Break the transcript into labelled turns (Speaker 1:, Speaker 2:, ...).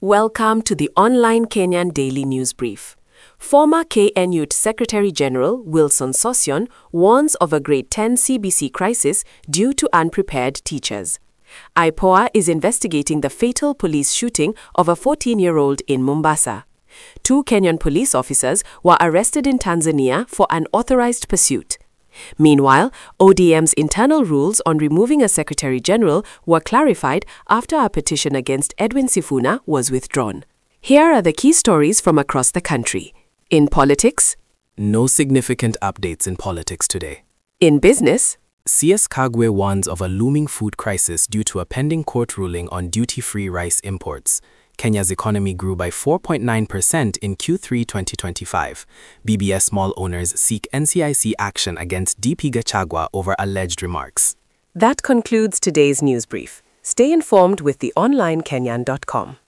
Speaker 1: Welcome to the online Kenyan Daily News Brief. Former KNUT Secretary General Wilson Sossion warns of a Grade 10 CBC crisis due to unprepared teachers. IPOA is investigating the fatal police shooting of a 14-year-old in Mombasa. 2 Kenyan police officers were arrested in Tanzania for unauthorized pursuit. Meanwhile, ODM's internal rules on removing a Secretary General were clarified after a petition against Edwin Sifuna was withdrawn. Here are the key stories from across the country. In politics,
Speaker 2: no significant updates in politics today.
Speaker 1: in business,
Speaker 2: CS Kagwe warns of a looming food crisis due to a pending court ruling on duty-free rice imports. Kenya's economy grew by 4.9% in Q3 2025. BBS small owners seek NCIC action against DP Gachagua over alleged remarks.
Speaker 1: that concludes today's news brief. Stay informed with theonlinekenyan.com.